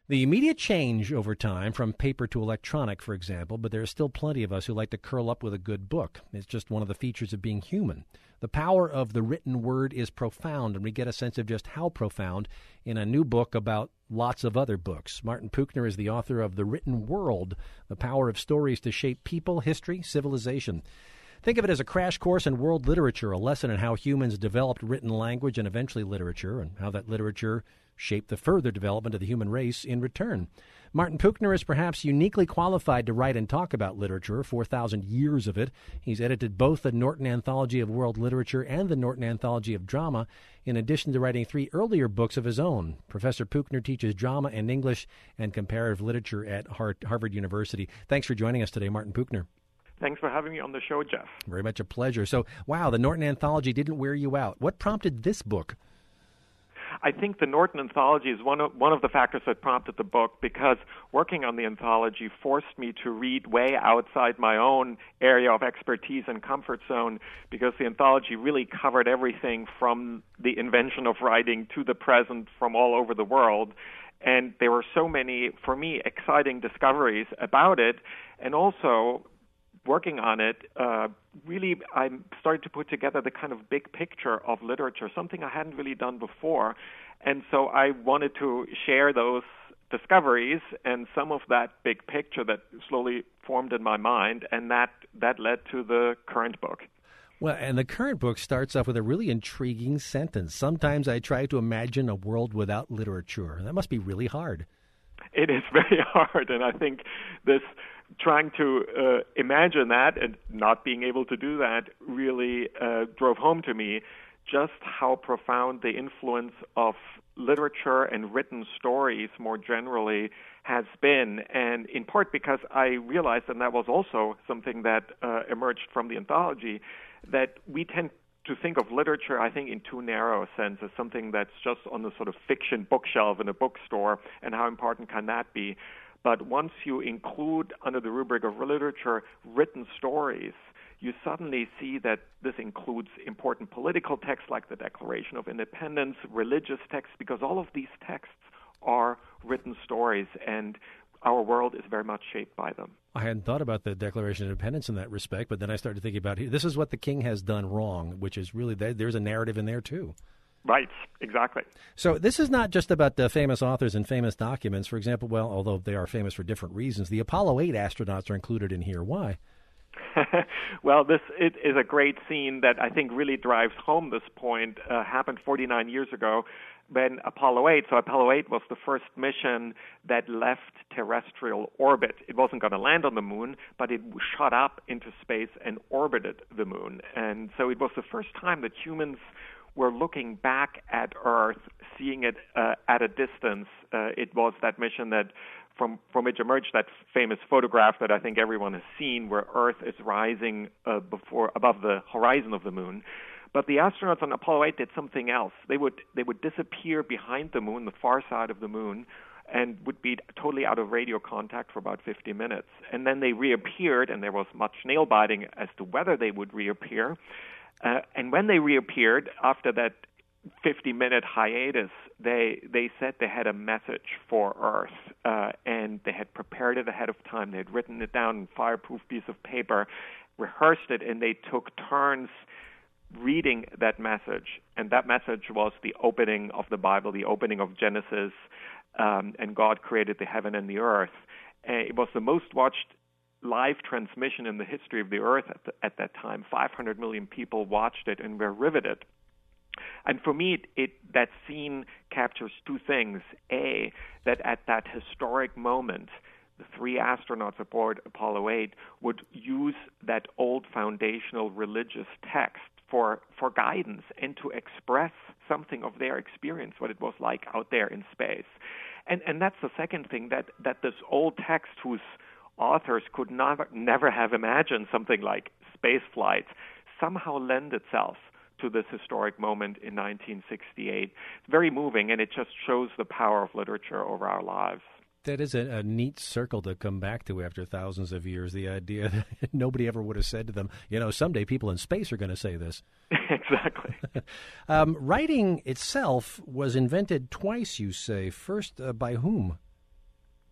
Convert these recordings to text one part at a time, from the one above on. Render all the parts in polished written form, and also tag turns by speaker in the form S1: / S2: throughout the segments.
S1: The immediate change over time from paper to electronic, for example, but there are still plenty of us who like to curl up with a good book. It's just one of the features of being human. The power of the written word is profound, and we get a sense of just how profound in a new book about lots of other books. Martin Puchner is the author of The Written World, The Power of Stories to Shape People, History, Civilization. Think of it as a crash course in world literature, a lesson in how humans developed written language and eventually literature, and how that literature shaped the further development of the human race in return. Martin Puchner is perhaps uniquely qualified to write and talk about literature, 4,000 years of it. He's edited both the Norton Anthology of World Literature and the Norton Anthology of Drama, in addition to writing 3 earlier books of his own. Professor Puchner teaches drama and English and comparative literature at Harvard University. Thanks for joining us today, Martin Puchner.
S2: Thanks for having me on the show, Jeff.
S1: Very much a pleasure. So, wow, the Norton Anthology didn't wear you out. What prompted this book?
S2: I think the Norton Anthology is one of the factors that prompted the book, because working on the anthology forced me to read way outside my own area of expertise and comfort zone, because the anthology really covered everything from the invention of writing to the present from all over the world. And there were so many, for me, exciting discoveries about it. And also, working on it, really I started to put together the kind of big picture of literature, something I hadn't really done before. And so I wanted to share those discoveries and some of that big picture that slowly formed in my mind, and that led to the current book.
S1: Well, and the current book starts off with a really intriguing sentence. Sometimes I try to imagine a world without literature. That must be really hard.
S2: It is very hard, and I think this trying to imagine that and not being able to do that really drove home to me just how profound the influence of literature and written stories more generally has been, and in part because I realized, and that was also something that emerged from the anthology, that we tend to think of literature, I think, in too narrow a sense, as something that's just on the sort of fiction bookshelf in a bookstore, and how important can that be? But once you include under the rubric of literature written stories, you suddenly see that this includes important political texts like the Declaration of Independence, religious texts, because all of these texts are written stories, and our world is very much shaped by them.
S1: I hadn't thought about the Declaration of Independence in that respect, but then I started thinking about this is what the king has done wrong, which is really, there's a narrative in there too.
S2: Right, exactly.
S1: So this is not just about the famous authors and famous documents. For example, well, although they are famous for different reasons, the Apollo 8 astronauts are included in here. Why?
S2: Well, it is a great scene that I think really drives home this point. Happened 49 years ago when Apollo 8, so Apollo 8 was the first mission that left terrestrial orbit. It wasn't going to land on the moon, but it shot up into space and orbited the moon. And so it was the first time that humans were looking back at Earth, seeing it at a distance. It was that mission that from which emerged that famous photograph that I think everyone has seen, where Earth is rising above the horizon of the moon. But the astronauts on Apollo 8 did something else. They would disappear behind the moon, the far side of the moon, and would be totally out of radio contact for about 50 minutes. And then they reappeared, and there was much nail-biting as to whether they would reappear. And when they reappeared, after that 50-minute hiatus, they said they had a message for Earth, and they had prepared it ahead of time. They had written it down on a fireproof piece of paper, rehearsed it, and they took turns reading that message. And that message was the opening of the Bible, the opening of Genesis, and God created the heaven and the earth. It was the most watched live transmission in the history of the earth at that time. 500 million people watched it and were riveted. And for me, that scene captures two things. A, that at that historic moment, the 3 astronauts aboard Apollo 8 would use that old foundational religious text for guidance and to express something of their experience, what it was like out there in space. And that's the second thing, that this old text whose authors could never have imagined something like space flight somehow lend itself to this historic moment in 1968. It's very moving, and it just shows the power of literature over our lives.
S1: That is a neat circle to come back to after thousands of years, the idea that nobody ever would have said to them, someday people in space are going to say this.
S2: Exactly.
S1: Writing itself was invented twice, you say. First, by whom?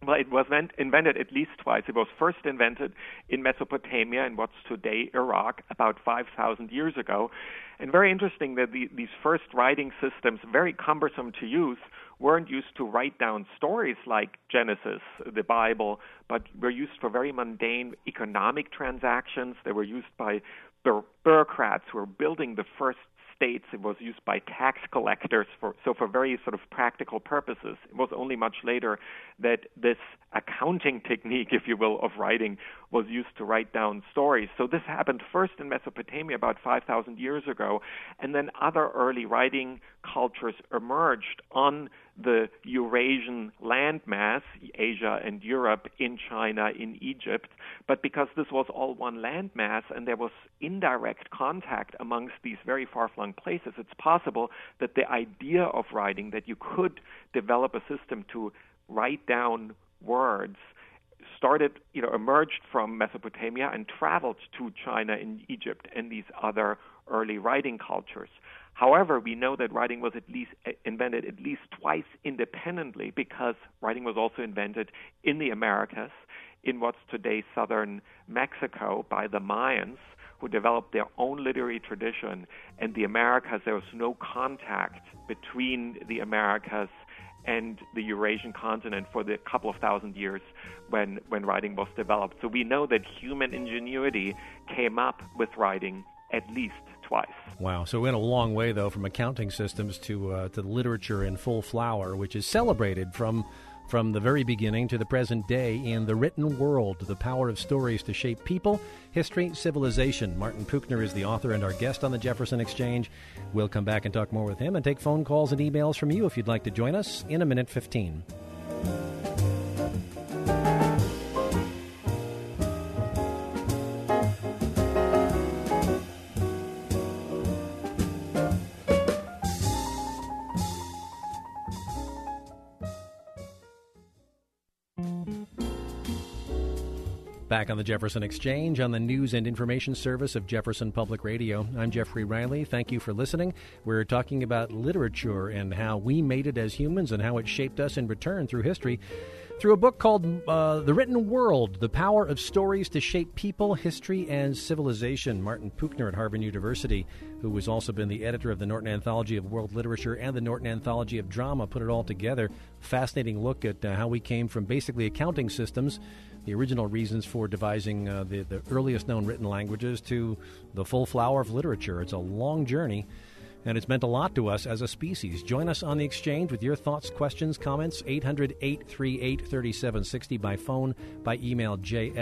S2: Well, it was invented at least twice. It was first invented in Mesopotamia, in what's today Iraq, about 5,000 years ago. And very interesting that these first writing systems, very cumbersome to use, weren't used to write down stories like Genesis, the Bible, but were used for very mundane economic transactions. They were used by bureaucrats who were building the first states. It was used by tax collectors for very sort of practical purposes. It was only much later that this accounting technique, if you will, of writing was used to write down stories. So this happened first in Mesopotamia about 5,000 years ago, and then other early writing cultures emerged on the Eurasian landmass, Asia and Europe, in China, in Egypt. But because this was all one landmass and there was indirect contact amongst these very far-flung places, it's possible that the idea of writing, that you could develop a system to write down words, emerged from Mesopotamia and traveled to China and Egypt and these other early writing cultures. However, we know that writing was invented at least twice independently, because writing was also invented in the Americas, in what's today southern Mexico, by the Mayans, who developed their own literary tradition. And the Americas, there was no contact between the Americas and the Eurasian continent for the couple of thousand years when writing was developed. So we know that human ingenuity came up with writing at least twice.
S1: Wow. So we went a long way, though, from accounting systems to literature in full flower, which is celebrated from the very beginning to the present day in The Written World, The Power of Stories to Shape People, History, Civilization. Martin Puchner is the author and our guest on the Jefferson Exchange. We'll come back and talk more with him and take phone calls and emails from you if you'd like to join us in a minute 15. Back on the Jefferson Exchange on the news and information service of Jefferson Public Radio. I'm Jeffrey Riley. Thank you for listening. We're talking about literature and how we made it as humans and how it shaped us in return through history, through a book called The Written World, The Power of Stories to Shape People, History, and Civilization. Martin Puchner at Harvard University, who has also been the editor of the Norton Anthology of World Literature and the Norton Anthology of Drama, put it all together. Fascinating look at how we came from basically accounting systems, the original reasons for devising the earliest known written languages, to the full flower of literature. It's a long journey, and it's meant a lot to us as a species. Join us on the Exchange with your thoughts, questions, comments, 800-838-3760 by phone, by email,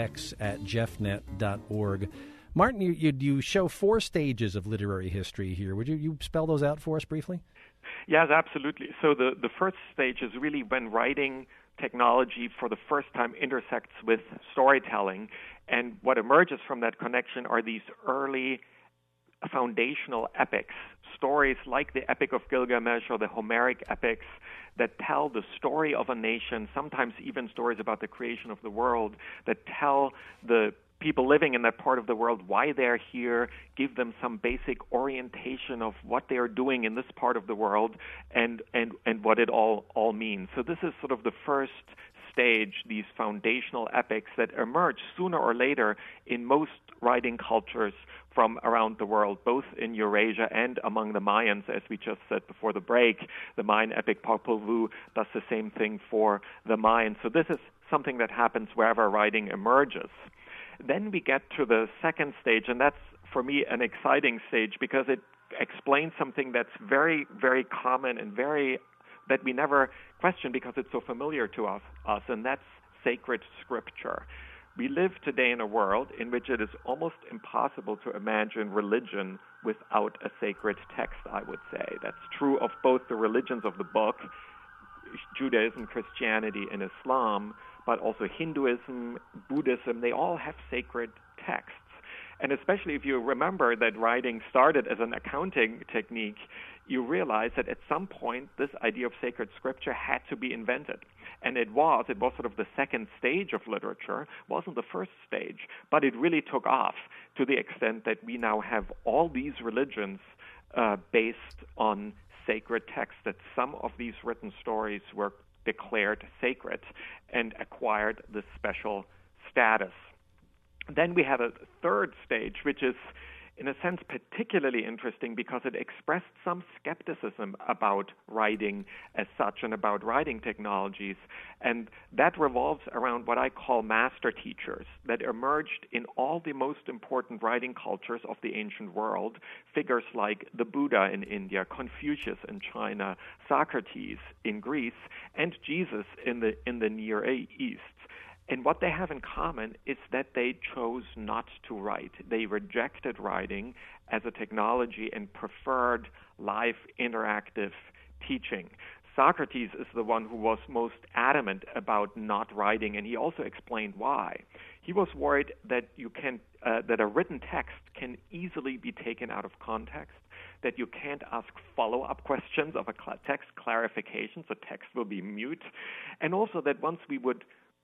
S1: jx@jeffnet.org. Martin, you show 4 stages of literary history here. Would you spell those out for us briefly?
S2: Yes, absolutely. So the first stage is really when writing technology for the first time intersects with storytelling. And what emerges from that connection are these early foundational epics, stories like the Epic of Gilgamesh or the Homeric epics that tell the story of a nation, sometimes even stories about the creation of the world, that tell the people living in that part of the world why they're here, give them some basic orientation of what they're doing in this part of the world and what it all means. So this is sort of the first stage, these foundational epics that emerge sooner or later in most writing cultures from around the world, both in Eurasia and among the Mayans, as we just said before the break. The Mayan epic Popol Vuh does the same thing for the Mayans. So this is something that happens wherever writing emerges. Then we get to the second stage, and that's, for me, an exciting stage because it explains something that's very, very common and that we never question because it's so familiar to us, and that's sacred scripture. We live today in a world in which it is almost impossible to imagine religion without a sacred text, I would say. That's true of both the religions of the book, Judaism, Christianity, and Islam, but also Hinduism, Buddhism. They all have sacred texts. And especially if you remember that writing started as an accounting technique, you realize that at some point this idea of sacred scripture had to be invented. And it was sort of the second stage of literature, wasn't the first stage, but it really took off to the extent that we now have all these religions based on sacred texts, that some of these written stories were declared sacred. And acquired this special status. Then we have a third stage, which is, in a sense, particularly interesting because it expressed some skepticism about writing as such and about writing technologies. And that revolves around what I call master teachers that emerged in all the most important writing cultures of the ancient world, figures like the Buddha in India, Confucius in China, Socrates in Greece, and Jesus in the Near East. And what they have in common is that they chose not to write. They rejected writing as a technology and preferred live interactive teaching. Socrates is the one who was most adamant about not writing, and he also explained why. He was worried that that a written text can easily be taken out of context, that you can't ask follow-up questions of a text clarification, so text will be mute, and also that once we would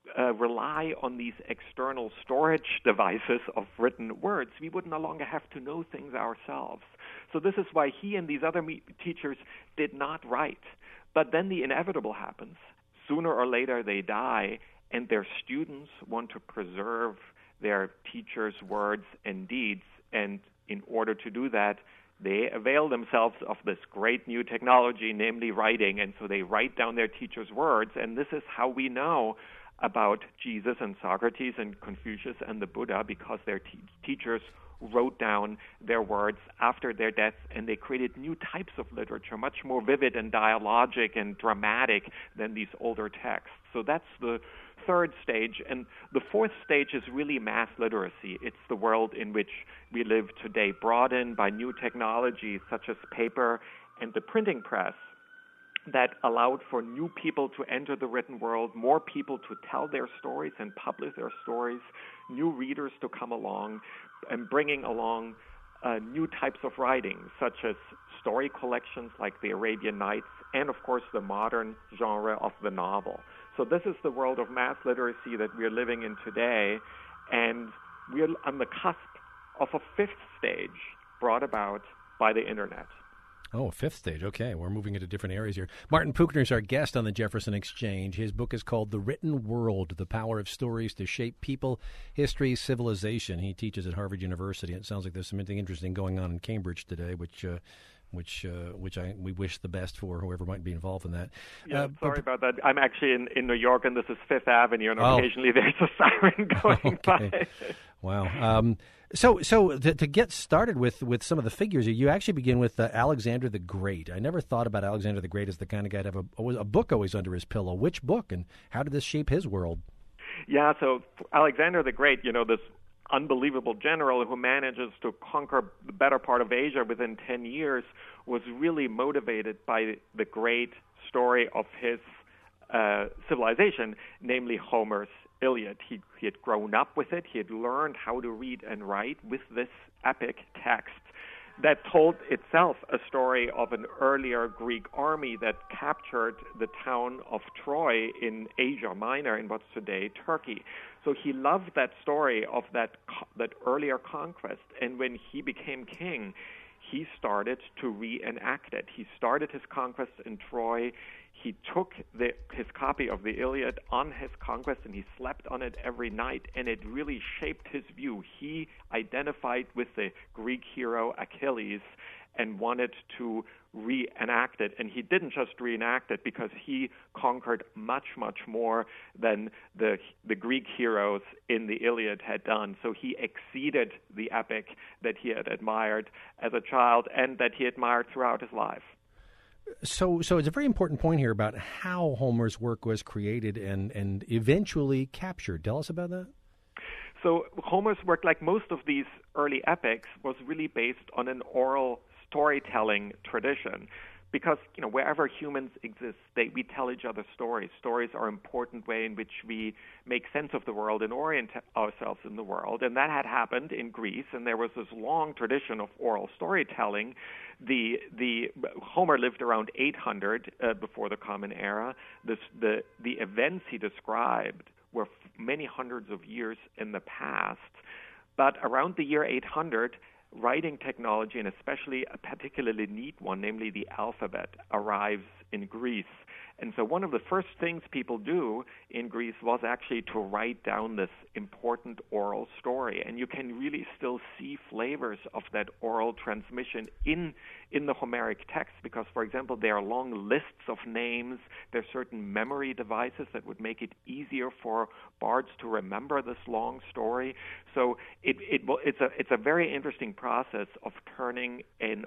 S2: rely on these external storage devices of written words, we would no longer have to know things ourselves. So this is why he and these other teachers did not write. But then the inevitable happens. Sooner or later they die, and their students want to preserve their teachers' words and deeds. And in order to do that, they avail themselves of this great new technology, namely writing. And so they write down their teachers' words, and this is how we know about Jesus and Socrates and Confucius and the Buddha, because their teachers wrote down their words after their deaths, and they created new types of literature, much more vivid and dialogic and dramatic than these older texts. So that's the third stage. And the fourth stage is really mass literacy. It's the world in which we live today, brought in by new technologies such as paper and the printing press, that allowed for new people to enter the written world, more people to tell their stories and publish their stories, new readers to come along, and bringing along new types of writing, such as story collections like the Arabian Nights, and of course the modern genre of the novel. So this is the world of mass literacy that we're living in today, and we're on the cusp of a fifth stage brought about by the internet.
S1: Oh, fifth stage. Okay, we're moving into different areas here. Martin Puchner is our guest on the Jefferson Exchange. His book is called The Written World, The Power of Stories to Shape People, History, Civilization. He teaches at Harvard University. It sounds like there's something interesting going on in Cambridge today, which we wish the best for whoever might be involved in that.
S2: Yeah, sorry about that. I'm actually in New York, and this is Fifth Avenue, and occasionally there's a siren going by.
S1: Wow. So to get started with some of the figures, you actually begin with Alexander the Great. I never thought about Alexander the Great as the kind of guy to have a book always under his pillow. Which book, and how did this shape his world?
S2: Yeah, so Alexander the Great, this unbelievable general who manages to conquer the better part of Asia within 10 years, was really motivated by the great story of his civilization, namely Homer's Iliad. He had grown up with it. He had learned how to read and write with this epic text that told itself a story of an earlier Greek army that captured the town of Troy in Asia Minor, in what's today Turkey. So he loved that story of that earlier conquest, and when he became king, he started to reenact it. He started his conquest in Troy. He took his copy of the Iliad on his conquest, and he slept on it every night, and it really shaped his view. He identified with the Greek hero Achilles and wanted to reenact it. And he didn't just reenact it because he conquered much, much more than the Greek heroes in the Iliad had done. So he exceeded the epic that he had admired as a child and that he admired throughout his life.
S1: So it's a very important point here about how Homer's work was created and eventually captured. Tell us about that.
S2: So Homer's work, like most of these early epics, was really based on an oral storytelling tradition. Because, wherever humans exist, we tell each other stories. Stories are an important way in which we make sense of the world and orient ourselves in the world. And that had happened in Greece, and there was this long tradition of oral storytelling. Homer lived around 800 before the Common Era. The events he described were many hundreds of years in the past. But around the year 800, writing technology, and especially a particularly neat one, namely the alphabet, arrives in Greece. And so one of the first things people do in Greece was actually to write down this important oral story. And you can really still see flavors of that oral transmission in the Homeric text because, for example, there are long lists of names. There are certain memory devices that would make it easier for bards to remember this long story. So it's a very interesting process of turning an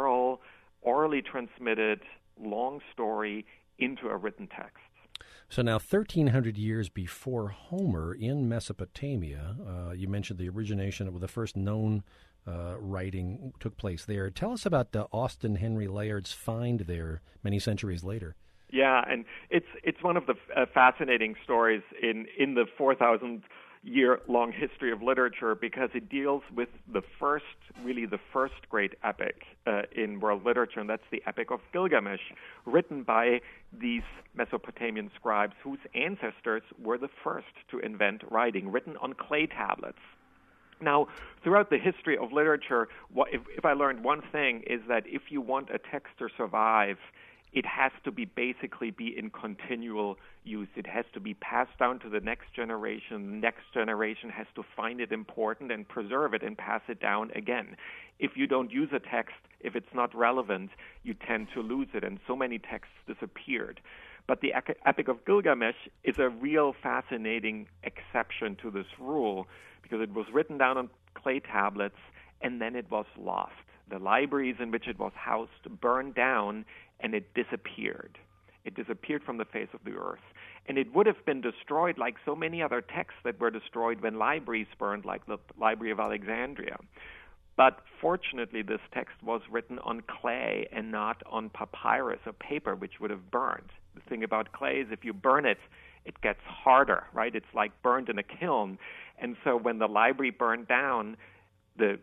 S2: orally transmitted long story into a written text.
S1: So now 1,300 years before Homer in Mesopotamia, you mentioned the origination of the first known writing took place there. Tell us about Austin Henry Layard's find there many centuries later.
S2: Yeah, and it's one of the fascinating stories in the 4,000-year-long history of literature because it deals with the first great epic in world literature, and that's the Epic of Gilgamesh, written by these Mesopotamian scribes whose ancestors were the first to invent writing, written on clay tablets. Now, throughout the history of literature, if I learned one thing is that if you want a text to survive, it has to basically be in continual use. It has to be passed down to the next generation. The next generation has to find it important and preserve it and pass it down again. If you don't use a text, if it's not relevant, you tend to lose it, and so many texts disappeared. But the Epic of Gilgamesh is a real fascinating exception to this rule because it was written down on clay tablets and then it was lost. The libraries in which it was housed burned down and it disappeared. It disappeared from the face of the earth. And it would have been destroyed like so many other texts that were destroyed when libraries burned, like the Library of Alexandria. But fortunately, this text was written on clay and not on papyrus or paper, which would have burned. The thing about clay is if you burn it, it gets harder, right? It's like burned in a kiln. And so when the library burned down, the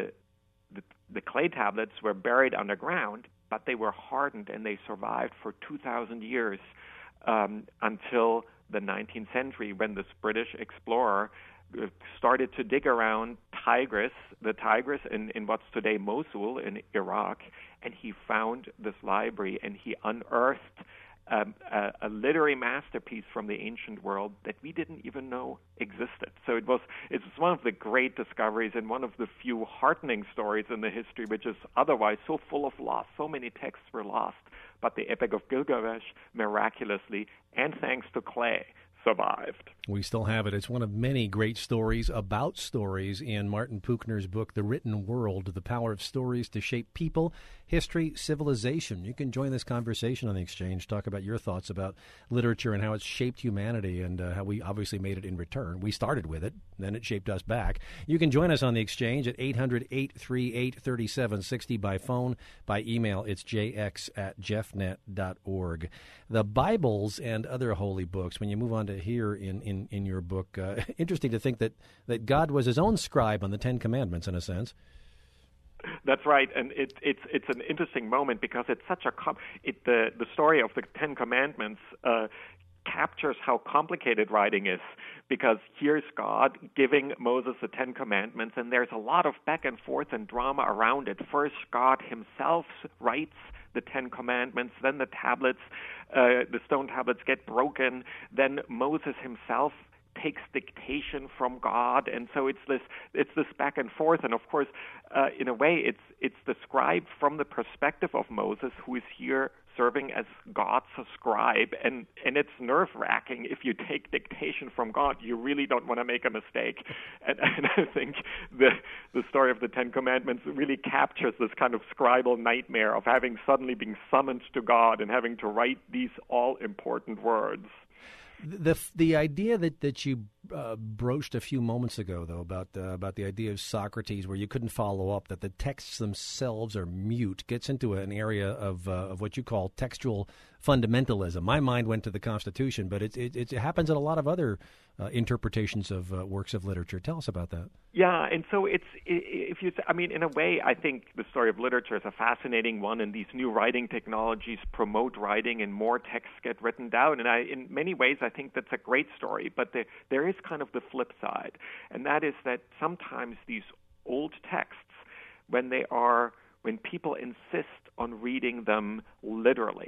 S2: clay tablets were buried underground, but they were hardened and they survived for 2,000 years until the 19th century when this British explorer started to dig around the Tigris in what's today Mosul in Iraq, and he found this library and he unearthed a literary masterpiece from the ancient world that we didn't even know existed. So it's one of the great discoveries and one of the few heartening stories in the history, which is otherwise so full of loss. So many texts were lost, but the Epic of Gilgamesh miraculously, and thanks to clay, survived.
S1: We still have it. It's one of many great stories about stories in Martin Puchner's book, The Written World, The Power of Stories to Shape People, History, Civilization. You can join this conversation on The Exchange, talk about your thoughts about literature and how it's shaped humanity and how we obviously made it in return. We started with it, then it shaped us back. You can join us on The Exchange at 800-838-3760 by phone, by email. It's jx@jeffnet.org. The Bibles and other holy books, when you move on to here in your book, interesting to think that God was his own scribe on the Ten Commandments, in a sense.
S2: That's right, and it's an interesting moment because it's such the story of the Ten Commandments captures how complicated writing is, because here's God giving Moses the Ten Commandments, and there's a lot of back and forth and drama around it. First, God himself writes the Ten Commandments, then the stone tablets get broken, then Moses himself takes dictation from God, and so it's this back and forth. And of course, in a way, it's described from the perspective of Moses, who is here serving as God's scribe, and it's nerve-wracking. If you take dictation from God, you really don't want to make a mistake. And I think the story of the Ten Commandments really captures this kind of scribal nightmare of having suddenly been summoned to God and having to write these all-important words.
S1: The idea that you broached a few moments ago, though, about the idea of Socrates, where you couldn't follow up, that the texts themselves are mute, gets into an area of what you call textual fundamentalism. My mind went to the Constitution, but it happens in a lot of other interpretations of works of literature. Tell us about that.
S2: Yeah, and so in a way, I think the story of literature is a fascinating one, and these new writing technologies promote writing, and more texts get written down. And in many ways, I think that's a great story. But there is kind of the flip side, and that is that sometimes these old texts, when people insist on reading them literally,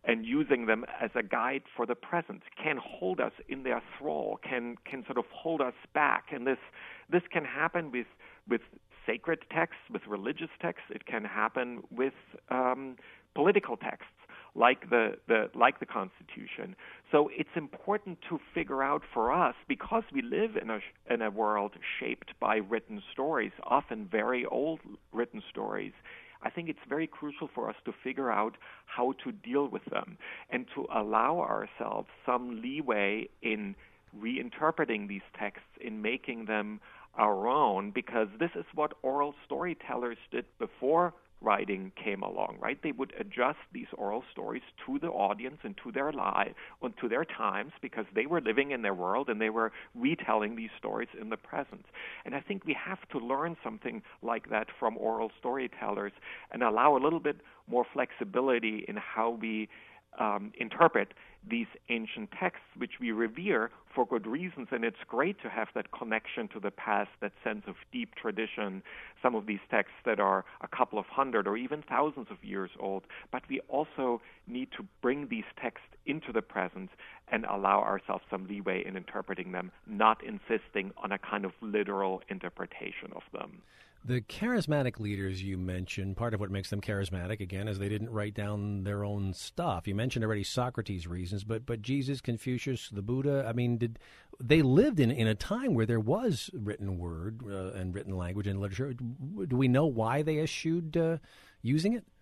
S2: and using them as a guide for the present, can hold us in their thrall, can sort of hold us back. And this can happen with sacred texts, with religious texts. It can happen with political texts like the Constitution. So it's important to figure out for us, because we live in a world shaped by written stories, often very old written stories. I think it's very crucial for us to figure out how to deal with them and to allow ourselves some leeway in reinterpreting these texts, in making them our own, because this is what oral storytellers did before writing came along, right? They would adjust these oral stories to the audience and to their lives and to their times, because they were living in their world and they were retelling these stories in the present. And I think we have to learn something like that from oral storytellers and allow a little bit more flexibility in how we interpret these ancient texts, which we revere for good reasons. And it's great to have that connection to the past, that sense of deep tradition, some of these texts that are a couple of hundred or even thousands of years old. But we also need to bring these texts into the present and allow ourselves some leeway in interpreting them, not insisting on a kind of literal interpretation of them.
S1: The charismatic leaders you mentioned, part of what makes them charismatic, again, is they didn't write down their own stuff. You mentioned already Socrates' reasons, but Jesus, Confucius, the Buddha, I mean, they lived in a time where there was written word and written language and literature. Do we know why they eschewed using it?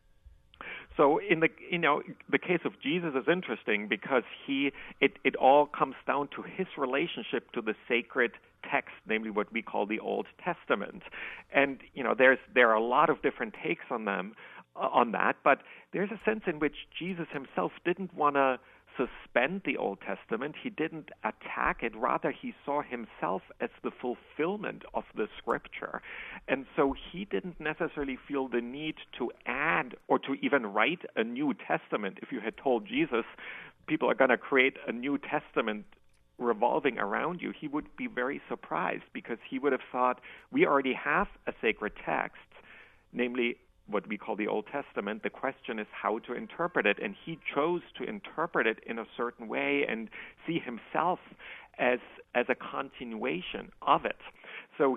S2: So the case of Jesus is interesting because it all comes down to his relationship to the sacred text, namely what we call the Old Testament. And there are a lot of different takes on that, but there's a sense in which Jesus himself didn't want to suspend the Old Testament. He didn't attack it. Rather, he saw himself as the fulfillment of the Scripture. And so he didn't necessarily feel the need to add or to even write a New Testament. If you had told Jesus, people are going to create a New Testament revolving around you, he would be very surprised, because he would have thought, we already have a sacred text, namely what we call the Old Testament. The question is how to interpret it, and he chose to interpret it in a certain way and see himself as a continuation of it. So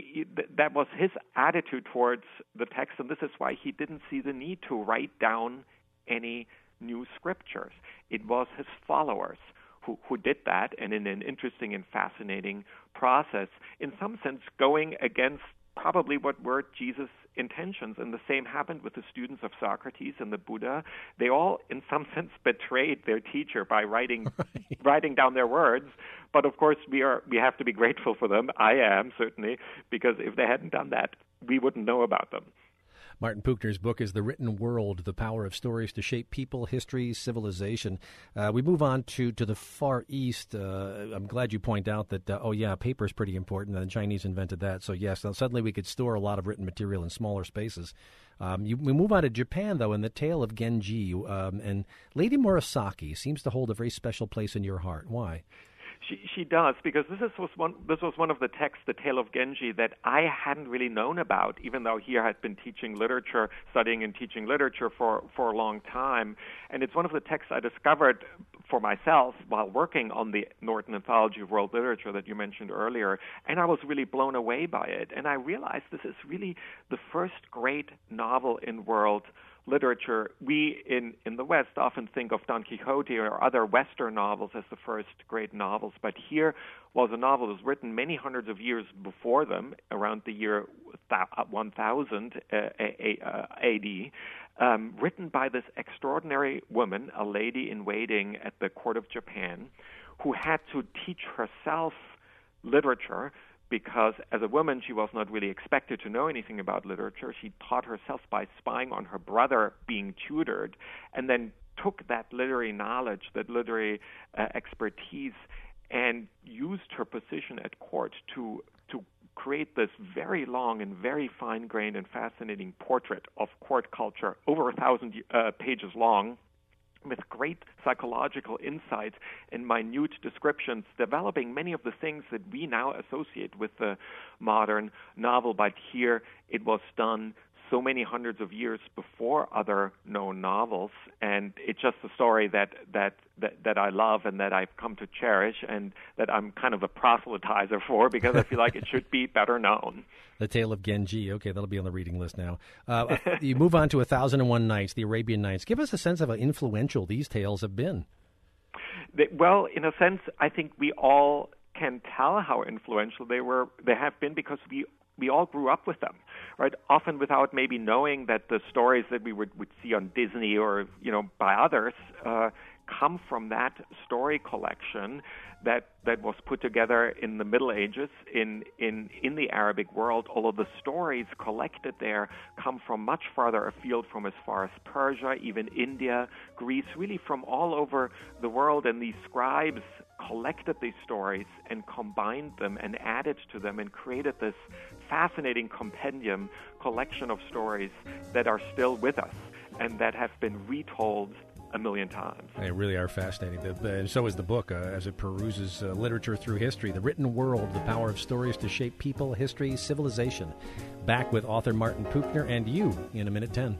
S2: that was his attitude towards the text, and this is why he didn't see the need to write down any new scriptures. It was his followers who did that, and in an interesting and fascinating process, in some sense going against probably what were Jesus' intentions. And the same happened with the students of Socrates and the Buddha. They all, in some sense, betrayed their teacher by writing down their words. But of course, we have to be grateful for them. I am, certainly, because if they hadn't done that, we wouldn't know about them.
S1: Martin Puchner's book is The Written World, The Power of Stories to Shape People, History, Civilization. We move on to the Far East. I'm glad you point out that, paper is pretty important, and the Chinese invented that. So, yes, suddenly we could store a lot of written material in smaller spaces. We move on to Japan, though, and the tale of Genji. And Lady Murasaki seems to hold a very special place in your heart. Why?
S2: She does, because this was one of the texts, The Tale of Genji, that I hadn't really known about, even though here I had been studying and teaching literature for a long time. And it's one of the texts I discovered for myself while working on the Norton Anthology of World Literature that you mentioned earlier, and I was really blown away by it. And I realized this is really the first great novel in world literature. We in the West often think of Don Quixote or other Western novels as the first great novels, but here was a novel that was written many hundreds of years before them, around the year 1000 A.D., written by this extraordinary woman, a lady in waiting at the court of Japan, who had to teach herself literature, because as a woman, she was not really expected to know anything about literature. She taught herself by spying on her brother being tutored, and then took that literary knowledge, that literary expertise, and used her position at court to create this very long and very fine-grained and fascinating portrait of court culture, over 1,000 pages long, with great psychological insights and minute descriptions, developing many of the things that we now associate with the modern novel. But here it was done so many hundreds of years before other known novels, and it's just a story that I love and that I've come to cherish, and that I'm kind of a proselytizer for, because I feel like it should be better known.
S1: The Tale of Genji. Okay, that'll be on the reading list now. You move on to 1001 Nights, the Arabian Nights. Give us a sense of how influential these tales have been.
S2: Well, in a sense, I think we all can tell how influential they have been, because we all grew up with them, right? Often without maybe knowing that the stories that we would see on Disney or by others come from that story collection that was put together in the Middle Ages in the Arabic world. All of the stories collected there come from much farther afield, from as far as Persia, even India, Greece, really from all over the world. And these scribes collected these stories and combined them and added to them and created this fascinating compendium collection of stories that are still with us and that have been retold a million times.
S1: They really are fascinating. And so is the book as it peruses literature through history. The Written World, The Power of Stories to Shape People, History, Civilization. Back with author Martin Puchner and you in a minute 10.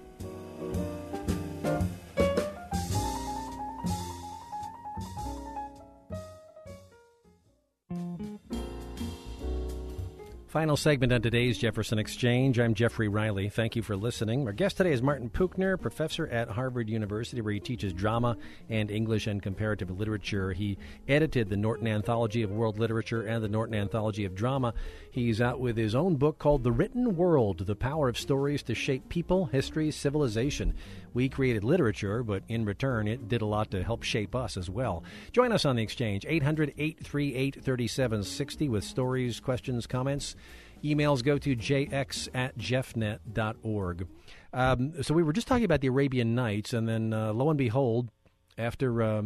S1: Final segment on today's Jefferson Exchange. I'm Jeffrey Riley. Thank you for listening. Our guest today is Martin Puchner, professor at Harvard University, where he teaches drama and English and comparative literature. He edited the Norton Anthology of World Literature and the Norton Anthology of Drama. He's out with his own book called The Written World, The Power of Stories to Shape People, History, Civilization. We created literature, but in return, it did a lot to help shape us as well. Join us on the Exchange, 800-838-3760 with stories, questions, comments. Emails go to jx@jeffnet.org. So we were just talking about the Arabian Nights, and then lo and behold, after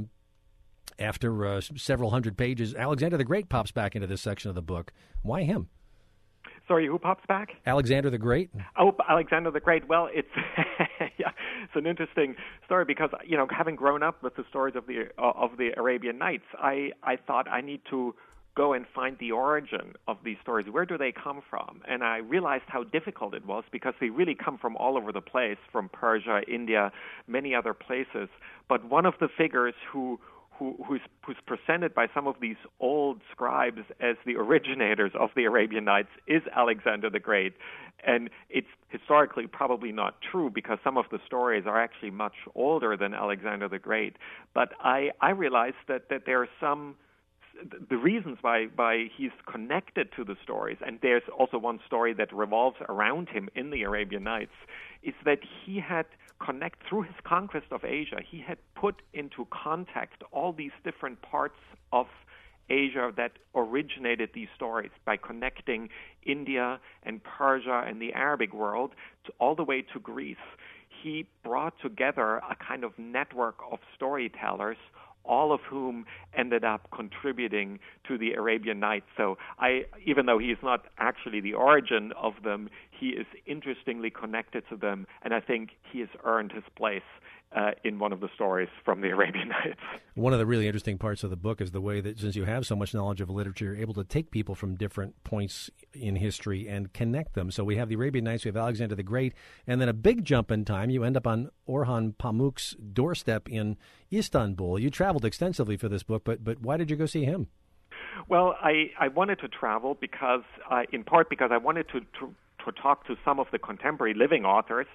S1: several hundred pages, Alexander the Great pops back into this section of the book. Why him?
S2: Sorry, who pops back?
S1: Alexander the Great.
S2: Oh, Alexander the Great. Well, it's it's an interesting story because having grown up with the stories of the Arabian Nights, I thought I need to go and find the origin of these stories. Where do they come from? And I realized how difficult it was because they really come from all over the place, from Persia, India, many other places. But one of the figures who's presented by some of these old scribes as the originators of the Arabian Nights is Alexander the Great. And it's historically probably not true because some of the stories are actually much older than Alexander the Great. But I realized that there are the reasons why he's connected to the stories, and there's also one story that revolves around him in the Arabian Nights, is that he had through his conquest of Asia, he had put into contact all these different parts of Asia that originated these stories by connecting India and Persia and the Arabic world all the way to Greece. He brought together a kind of network of storytellers, all of whom ended up contributing to the Arabian Nights. So even though he is not actually the origin of them, he is interestingly connected to them, and I think he has earned his place in one of the stories from the Arabian Nights.
S1: One of the really interesting parts of the book is the way that, since you have so much knowledge of literature, you're able to take people from different points in history and connect them. So we have the Arabian Nights, we have Alexander the Great, and then a big jump in time, you end up on Orhan Pamuk's doorstep in Istanbul. You traveled extensively for this book, but why did you go see him?
S2: Well, I wanted to travel because, in part because I wanted to talk to some of the contemporary living authors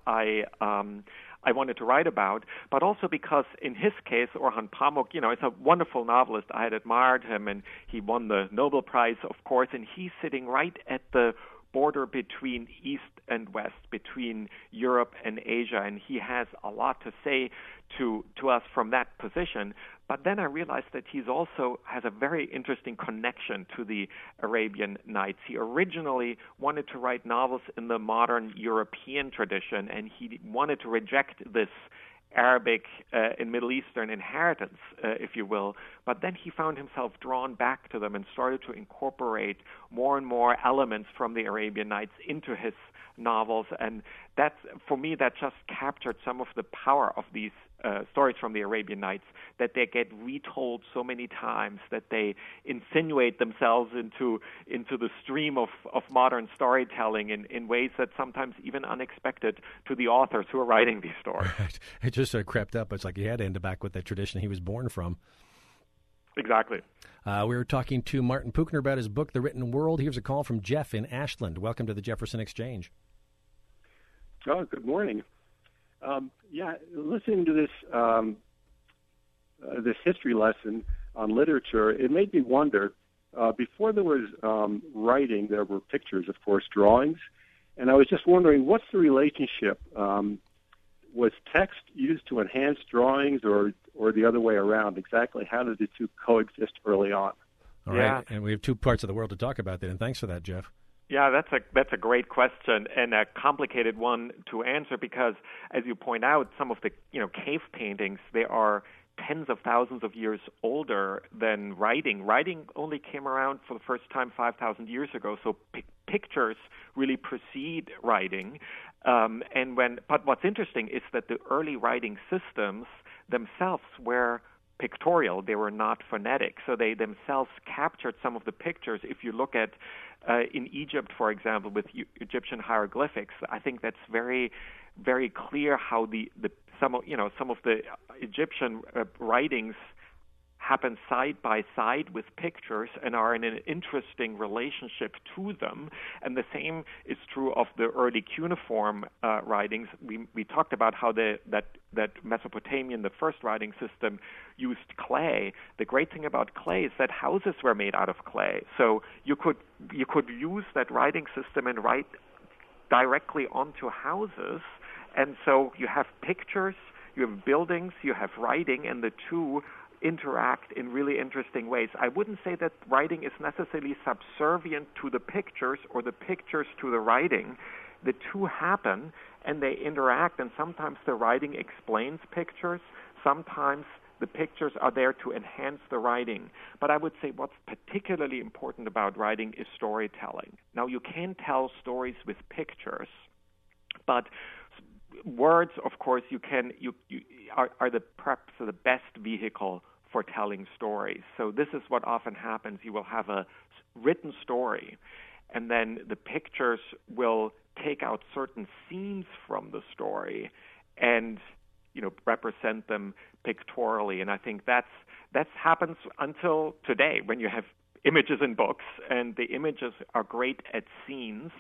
S2: I wanted to write about, but also because in his case, Orhan Pamuk, is a wonderful novelist. I had admired him, and he won the Nobel Prize, of course, and he's sitting right at the border between East and West, between Europe and Asia, and he has a lot to say to us from that position. But then I realized that he's also has a very interesting connection to the Arabian Nights. He originally wanted to write novels in the modern European tradition, and he wanted to reject this Arabic and Middle Eastern inheritance, if you will. but then he found himself drawn back to them and started to incorporate more and more elements from the Arabian Nights into his novels. And that's, for me, that just captured some of the power of these stories from the Arabian Nights, that they get retold so many times, that they insinuate themselves into the stream of modern storytelling in ways that sometimes even unexpected to the authors who are writing these stories.
S1: Right. It just sort of crept up. It's like he had to end back with that tradition he was born from.
S2: Exactly.
S1: We were talking to Martin Puchner about his book, The Written World. Here's a call from Jeff in Ashland. Welcome to the Jefferson Exchange.
S3: Oh, good morning. Listening to this history lesson on literature, it made me wonder. Before there was writing, there were pictures, of course, drawings, and I was just wondering, what's the relationship? Was text used to enhance drawings, or the other way around? Exactly how did the two coexist early on?
S1: All right, and we have two parts of the world to talk about that, and thanks for that, Jeff.
S2: Yeah, that's a great question and a complicated one to answer because, as you point out, some of the cave paintings, they are tens of thousands of years older than writing. Writing only came around for the first time 5,000 years ago, so pictures really precede writing. But what's interesting is that the early writing systems themselves were pictorial. They were not phonetic, so they themselves captured some of the pictures. If you look at in Egypt, for example, with Egyptian hieroglyphics, I think that's very, very clear how some of the Egyptian writings happen side by side with pictures and are in an interesting relationship to them. And the same is true of the early cuneiform writings. We talked about how that Mesopotamian, the first writing system, used clay. The great thing about clay is that houses were made out of clay. So you could use that writing system and write directly onto houses. And so you have pictures, you have buildings, you have writing, and the two interact in really interesting ways. I wouldn't say that writing is necessarily subservient to the pictures or the pictures to the writing. The two happen and they interact, and sometimes the writing explains pictures, sometimes the pictures are there to enhance the writing. But I would say what's particularly important about writing is storytelling. Now, you can tell stories with pictures, but words, of course, are perhaps the best vehicle for telling stories. So this is what often happens. You will have a written story, and then the pictures will take out certain scenes from the story and represent them pictorially. And I think that happens until today when you have images in books, and the images are great at scenes.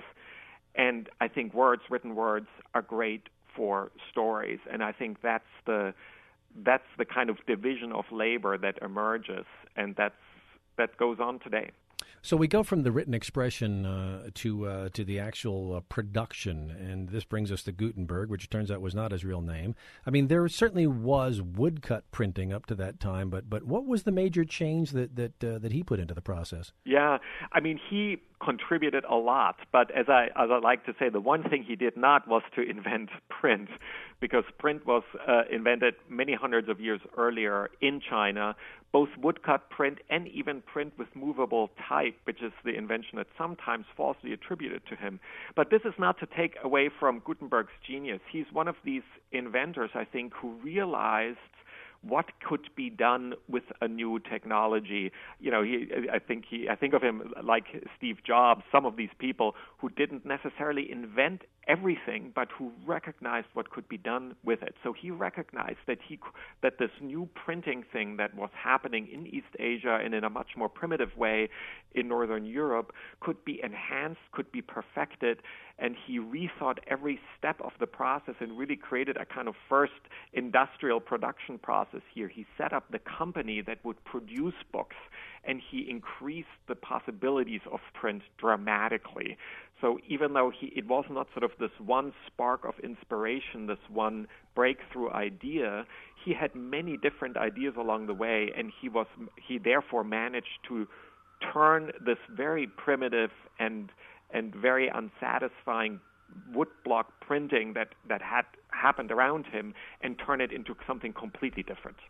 S2: And I think written words, are great for stories, and I think that's the kind of division of labor that emerges, and that goes on today.
S1: So we go from the written expression to the actual production, and this brings us to Gutenberg, which it turns out was not his real name. I mean, there certainly was woodcut printing up to that time, but what was the major change that he put into the process?
S2: Yeah, I mean, he contributed a lot, but as I like to say, the one thing he did not was to invent print, because print was invented many hundreds of years earlier in China. Both woodcut print and even print with movable type, which is the invention that's sometimes falsely attributed to him. But this is not to take away from Gutenberg's genius. He's one of these inventors, I think, who realized what could be done with a new technology. I think of him like Steve Jobs, some of these people who didn't necessarily invent everything, but who recognized what could be done with it. So he recognized that this new printing thing that was happening in East Asia and in a much more primitive way in Northern Europe could be enhanced, could be perfected, and he rethought every step of the process and really created a kind of first industrial production process here. He set up the company that would produce books, and he increased the possibilities of print dramatically. So even though it was not sort of this one spark of inspiration, this one breakthrough idea, he had many different ideas along the way, and he therefore managed to turn this very primitive and very unsatisfying woodblock printing that had happened around him and turn it into something completely different.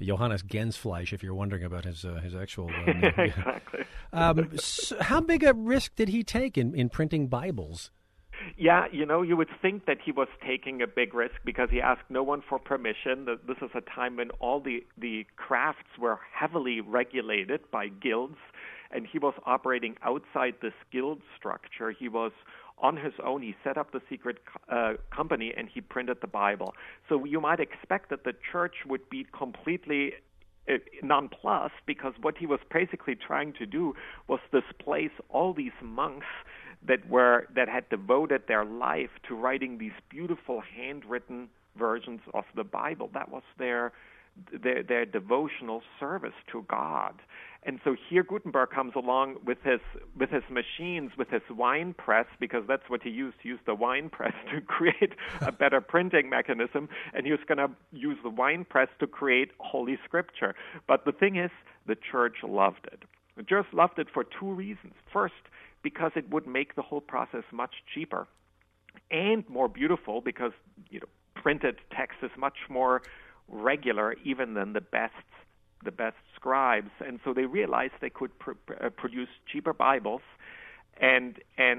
S1: Johannes Gensfleisch, if you're wondering about his actual name.
S2: Exactly.
S1: So how big a risk did he take in printing Bibles?
S2: Yeah, you would think that he was taking a big risk because he asked no one for permission. This is a time when all the crafts were heavily regulated by guilds, and he was operating outside this guild structure. He was on his own. He set up the secret company, and he printed the Bible. So you might expect that the church would be completely nonplussed, because what he was basically trying to do was displace all these monks that had devoted their life to writing these beautiful handwritten versions of the Bible. That was their devotional service to God. And so here Gutenberg comes along with his machines, with his wine press, because that's what he used. He used the wine press to create a better printing mechanism, and he was going to use the wine press to create Holy Scripture. But the thing is, the church loved it. The church loved it for two reasons. First, because it would make the whole process much cheaper and more beautiful, because printed text is much more regular even than the best scribes. And so they realized they could produce cheaper Bibles and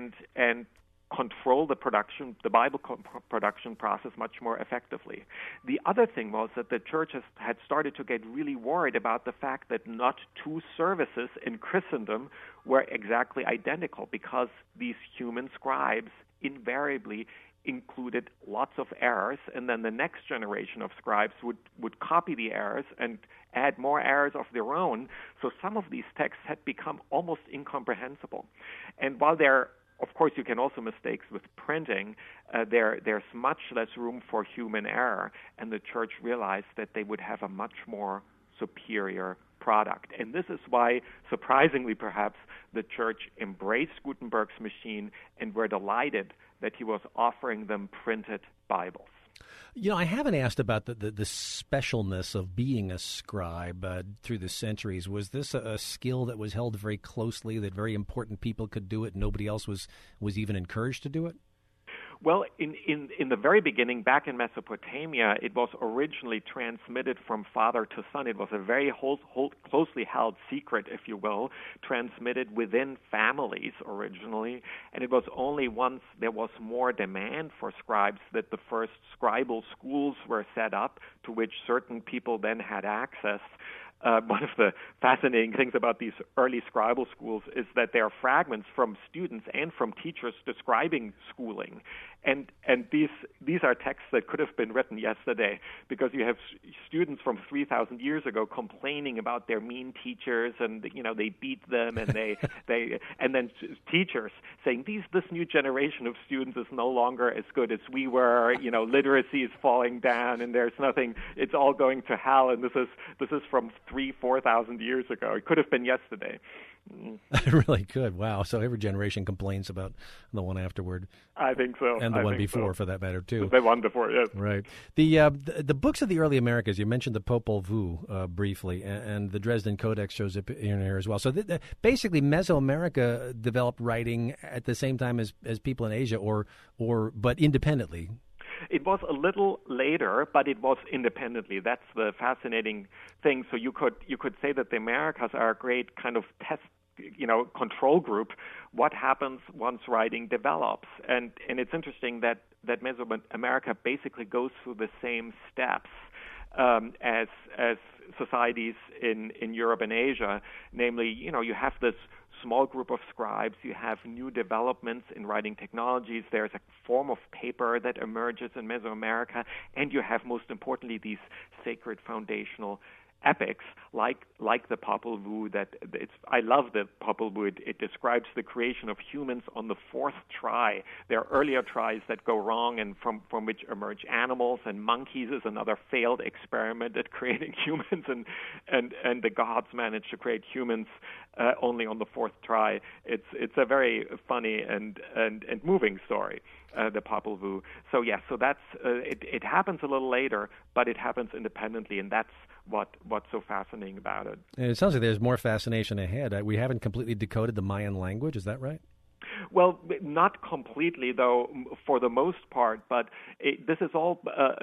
S2: control the Bible production process much more effectively. The other thing was that the churches had started to get really worried about the fact that not two services in Christendom were exactly identical, because these human scribes invariably included lots of errors, and then the next generation of scribes would copy the errors and add more errors of their own. So some of these texts had become almost incomprehensible. And while of course, you can also mistakes with printing. There's much less room for human error, and the church realized that they would have a much more superior product. And this is why, surprisingly perhaps, the church embraced Gutenberg's machine and were delighted that he was offering them printed Bibles.
S1: I haven't asked about the specialness of being a scribe through the centuries. Was this a skill that was held very closely, that very important people could do it, and nobody else was even encouraged to do it?
S2: Well, in the very beginning, back in Mesopotamia, it was originally transmitted from father to son. It was a very closely held secret, if you will, transmitted within families originally. And it was only once there was more demand for scribes that the first scribal schools were set up, to which certain people then had access. One of the fascinating things about these early scribal schools is that they are fragments from students and from teachers describing schooling. And these are texts that could have been written yesterday, because you have students from 3,000 years ago complaining about their mean teachers, and they beat them, and and then teachers saying this new generation of students is no longer as good as we were. Literacy is falling down, and there's nothing. It's all going to hell. And this is from 3,000-4,000 years ago. It could have been yesterday.
S1: It really could. Wow. So every generation complains about the one afterward.
S2: I think so.
S1: And the one before, for that matter, too.
S2: The one before, yes.
S1: Right. The books of the early Americas, you mentioned the Popol Vuh briefly, and the Dresden Codex shows up in here as well. So basically, Mesoamerica developed writing at the same time as people in Asia, but independently.
S2: It was a little later, but it was independently. That's the fascinating thing. So you could say that the Americas are a great kind of test, control group. What happens once writing develops? And it's interesting that Mesoamerica basically goes through the same steps as societies in Europe and Asia. Namely, you have this small group of scribes, you have new developments in writing technologies, there's a form of paper that emerges in Mesoamerica, and you have, most importantly, these sacred foundational epics like the Popol Vuh. I love the Popol Vuh. It describes the creation of humans on the fourth try. There are earlier tries that go wrong, and from which emerge animals, and monkeys is another failed experiment at creating humans, and the gods managed to create humans only on the fourth try. It's a very funny and moving story, the Popol Vuh. So that's it happens a little later, but it happens independently, and that's what's so fascinating about it.
S1: And it sounds like there's more fascination ahead. We haven't completely decoded the Mayan language. Is that right?
S2: Well, not completely, though, for the most part. But this is all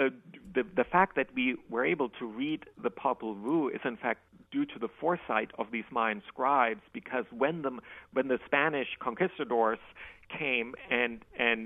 S2: the fact that we were able to read the Popol Vuh is, in fact, due to the foresight of these Mayan scribes, because when the Spanish conquistadors came and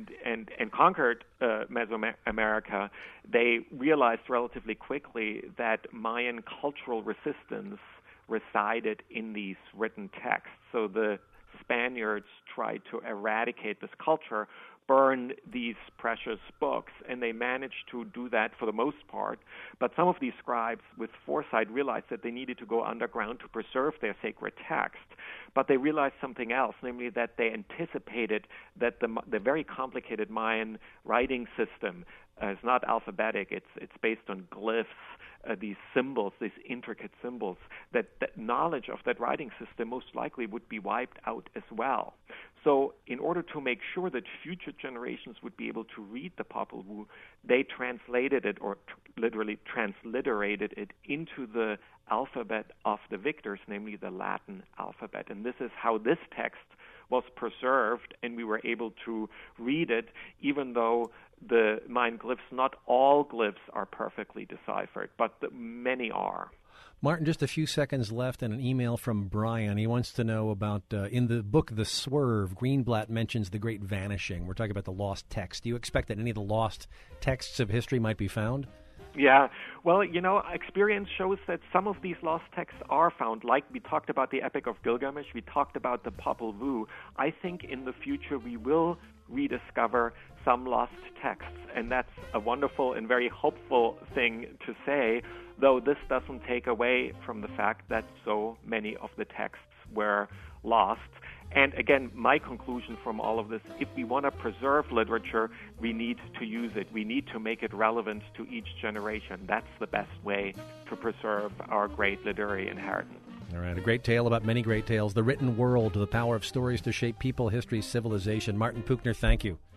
S2: conquered Mesoamerica, they realized relatively quickly that Mayan cultural resistance resided in these written texts. So the Spaniards tried to eradicate this culture, burn these precious books, and they managed to do that for the most part. But some of these scribes, with foresight, realized that they needed to go underground to preserve their sacred text. But they realized something else, namely that they anticipated that the very complicated Mayan writing system is not alphabetic. It's based on glyphs, these symbols, these intricate symbols, that knowledge of that writing system most likely would be wiped out as well. So in order to make sure that future generations would be able to read the Popol Vuh, they translated it, or literally transliterated it, into the alphabet of the victors, namely the Latin alphabet. And this is how this text was preserved, and we were able to read it, even though the Mayan glyphs, not all glyphs are perfectly deciphered, but many are.
S1: Martin, just a few seconds left, and an email from Brian. He wants to know about, in the book The Swerve, Greenblatt mentions the Great Vanishing. We're talking about the lost text. Do you expect that any of the lost texts of history might be found?
S2: Yeah, well, experience shows that some of these lost texts are found. Like we talked about the Epic of Gilgamesh, we talked about the Popol Vuh. I think in the future we will rediscover some lost texts, and that's a wonderful and very hopeful thing to say, though this doesn't take away from the fact that so many of the texts were lost. And again, my conclusion from all of this, if we want to preserve literature, we need to use it. We need to make it relevant to each generation. That's the best way to preserve our great literary inheritance.
S1: All right, a great tale about many great tales. The Written World, the power of stories to shape people, history, civilization. Martin Puchner, thank you.